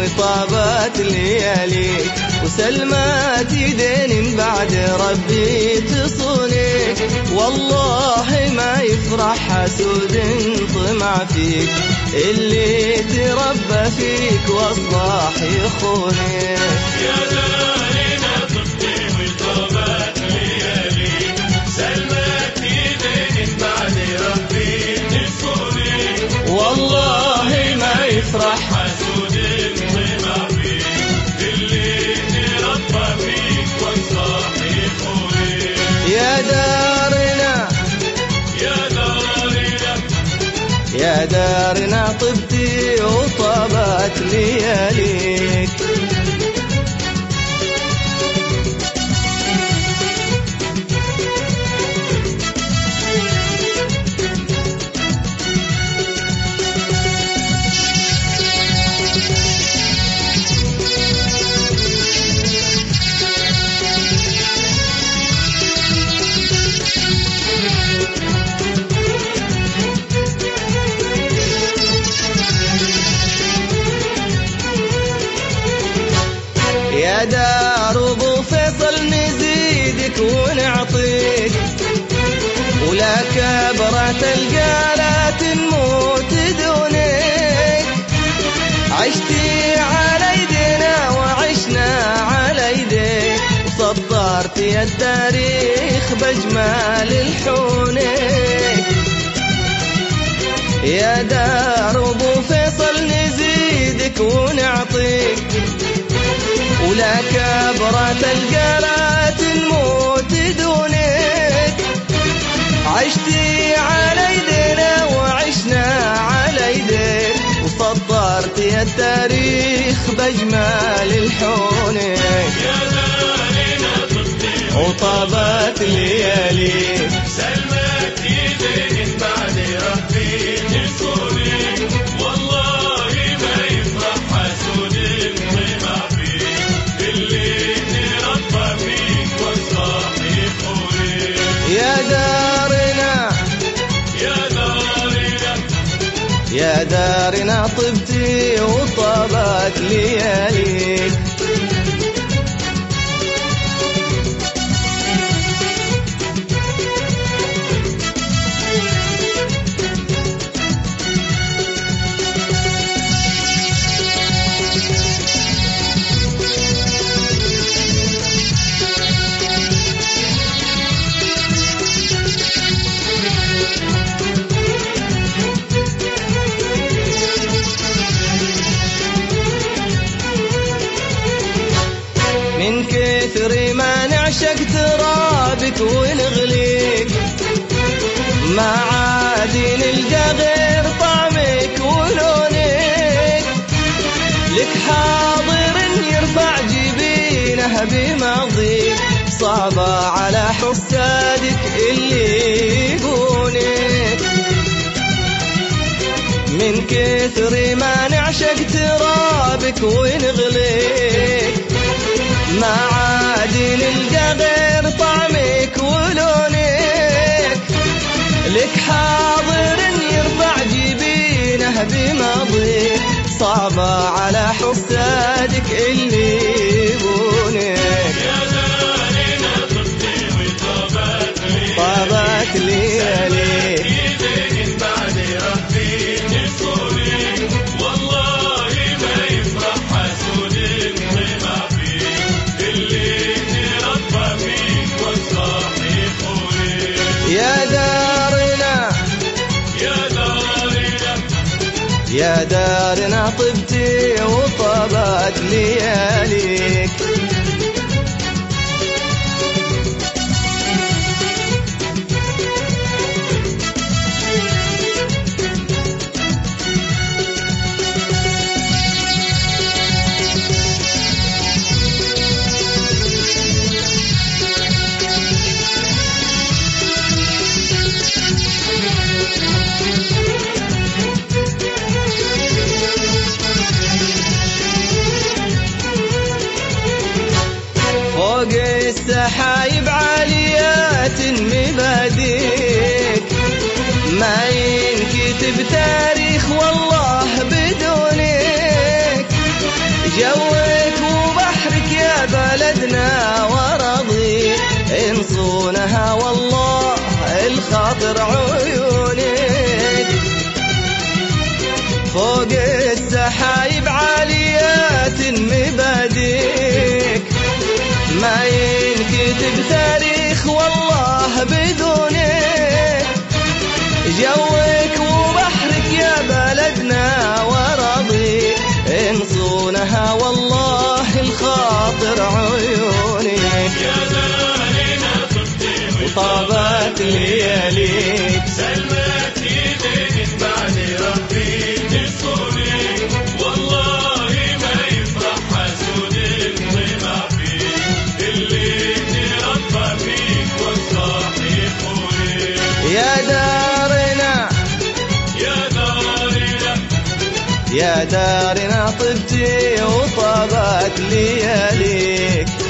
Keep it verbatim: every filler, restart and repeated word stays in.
وطابت لياليك، وسلمت يدين بعد ربي تصونك. والله ما يفرح حسود طمع فيك، اللي تربى فيك واصبح يخونك. يا دارنا طبتي وطابت لياليك، سلمت يدين بعد ربي تصونك. والله ما يفرح حسود طمع فيك، اللي تربى فيك واصبح يخونك. يا دارنا يا دارنا يا دارنا طبتي وطابت لياليك. يا دار ابو فيصل نزيدك ونعطيك، ولا كبرت القالة تموت دونك. عشتي على يدينا وعشنا على يديك، وسطرت يا التاريخ بجمال الحونك. يا دار ابو فيصل نزيدك ونعطيك، ولا كبرت القلة تموت دونك. عشتي على يدينا وعشنا على يديك، وسطرت يا التاريخ بجمال الحونك. يا دارنا طبتي وطابت لياليك، سلمت يدين بعد ربي تصونك. والله ما يفرح حسود طمع فيك، اللي تربى فيك واصبح يخونك. يا دارنا يا دارنا يا دارنا طبتي وطابت لياليك. من كثر ما نعشق ترابك ونغليك، ما عاد نلقى غير طعمك ولونك. لك حاضر يرفع جبينه بماضيك، صعبة على حسادك اللي يبونك. من كثر ما نعشق ترابك ونغليك، ما عاد نلقى غير طعمك ولونك. لك حاضر يرفع جبينه بماضيك، صعبة على حسادك اللي يبونك. يا دارنا طبتي وطابت لياليك، طابت لياليك، يدين بعد ربي تصونك. والله ما يفرح حسود طمع فيك، اللي تربى فيك واصبح يخونك. يا دارنا يا دارنا يا دارنا طبتي وطابت لياليك. فوق السحايب عاليات مباديك، ما ينكتب تاريخ والله بدونك. جوك وبحرك يا بلدنا ورضي انصونها والله الخاطر عيونك. فوق السحايب عاليات مبادئك ما ينكتب تاريخ والله بدونك. جوك وبحرك يا بلدنا ورضي انصونها والله الخاطر عيونك. يا دارنا طبتي وطابت لياليك سلمت ايديك بعد ربي تذكرك والله ما يفرح حسود الطمع فيك اللي تربى فيك والصاح يقولك. يا دارنا يا دارنا يا دارنا طبتي وطابت لياليك